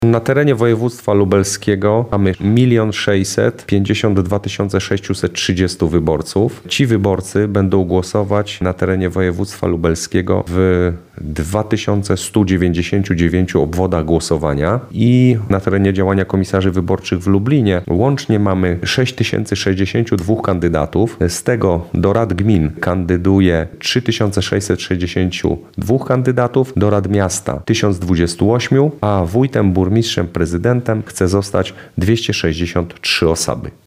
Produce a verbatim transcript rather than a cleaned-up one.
Na terenie województwa lubelskiego mamy milion sześćset pięćdziesiąt dwa tysiące sześćset trzydzieści wyborców. Ci wyborcy będą głosować na terenie województwa lubelskiego w dwa tysiące sto dziewięćdziesięciu dziewięciu obwodach głosowania i na terenie działania komisarzy wyborczych w Lublinie łącznie mamy sześć tysięcy sześćdziesięciu dwóch kandydatów. Z tego do rad gmin kandyduje trzy tysiące sześćset sześćdziesięciu dwóch kandydatów, do rad miasta tysiąc dwudziestu ośmiu, a wójtem, burmistrzem, prezydentem chce zostać dwieście sześćdziesiąt trzy osoby.